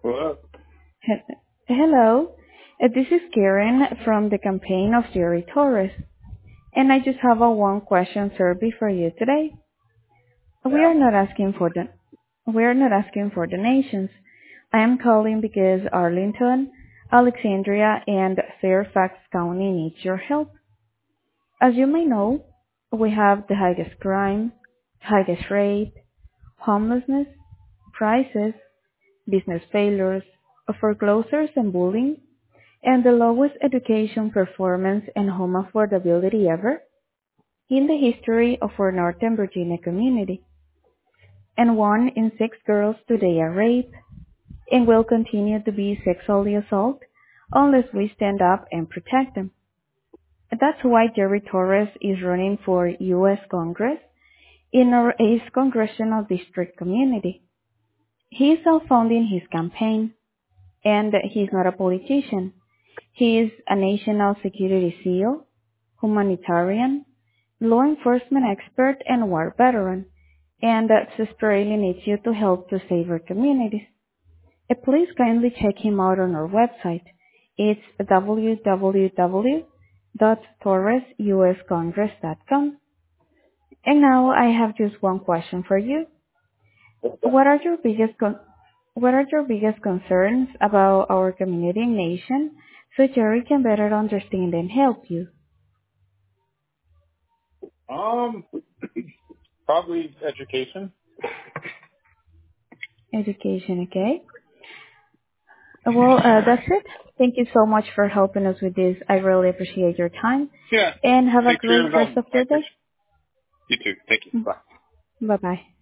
Well, He- Hello, this is Karen from the campaign of Jerry Torres, and I just have a one question survey for you today. We yeah. are not asking for the we are not asking for donations. I am calling because Arlington, Alexandria, and Fairfax County needs your help. As you may know, we have the highest crime, highest rate, homelessness, prices, business failures, foreclosures and bullying, and the lowest education performance and home affordability ever in the history of our Northern Virginia community. And 1 in 6 girls today are raped and will continue to be sexually assaulted unless we stand up and protect them. That's why Jerry Torres is running for U.S. Congress in our 8th Congressional District community. He is self-funding his campaign, and he's not a politician. He is a national security SEAL, humanitarian, law enforcement expert, and war veteran, and desperately needs you to help to save our communities. Please kindly check him out on our website. It's www.torresuscongress.com. And now I have just one question for you. What are your biggest concerns about our community and nation so Jerry can better understand and help you? Um, Probably education. Education, okay? Well, that's it. Thank you so much for helping us with this. I really appreciate your time. Yeah. And have a Thanks for your great rest involvement. of I your day. appreciate it. You too. Thank you. Bye. Bye-bye.